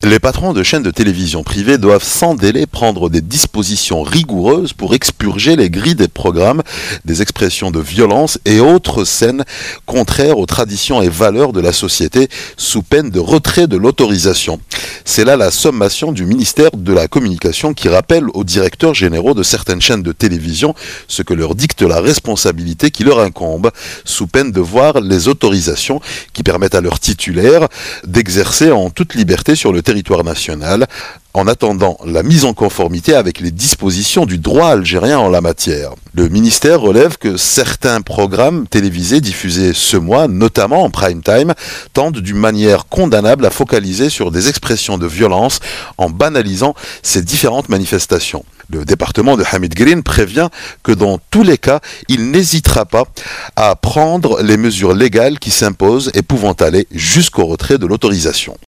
Les patrons de chaînes de télévision privées doivent sans délai prendre des dispositions rigoureuses pour expurger les grilles des programmes des expressions de violence et autres scènes contraires aux traditions et valeurs de la société sous peine de retrait de l'autorisation. C'est là la sommation du ministère de la Communication qui rappelle aux directeurs généraux de certaines chaînes de télévision ce que leur dicte la responsabilité qui leur incombe, sous peine de voir les autorisations qui permettent à leurs titulaires d'exercer en toute liberté sur le territoire national, en attendant la mise en conformité avec les dispositions du droit algérien en la matière. Le ministère relève que certains programmes télévisés diffusés ce mois, notamment en prime time, tendent d'une manière condamnable à focaliser sur des expressions de violence en banalisant ces différentes manifestations. Le département de Hamid Green prévient que dans tous les cas, il n'hésitera pas à prendre les mesures légales qui s'imposent et pouvant aller jusqu'au retrait de l'autorisation.